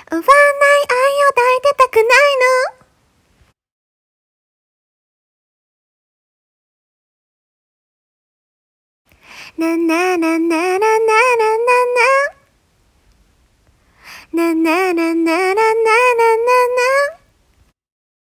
奪わない愛を抱いてたくないの。ななななななななななな